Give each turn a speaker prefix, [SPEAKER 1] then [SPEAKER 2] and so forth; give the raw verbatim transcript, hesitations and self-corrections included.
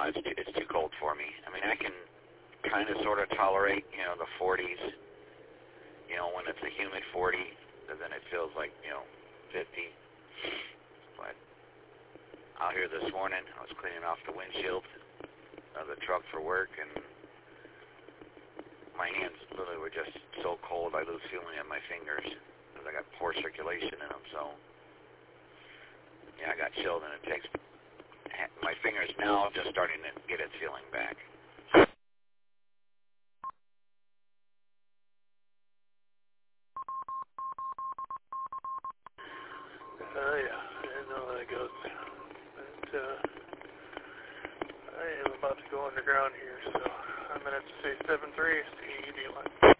[SPEAKER 1] no, it's too, it's too cold for me. I mean, I can kind of sort of tolerate, you know, the forties. You know, when it's a humid forty, then it feels like, you know, fifty. But out here this morning, I was cleaning off the windshield of the truck for work, and my hands literally were just so cold I lose feeling in my fingers because I got poor circulation in them. So, yeah, I got chilled, and it takes my fingers now just starting to get its feeling back.
[SPEAKER 2] Uh, yeah, I know how that goes. But, uh, I am about to go underground here, so I'm going to have to say seven three. See you, D-Line.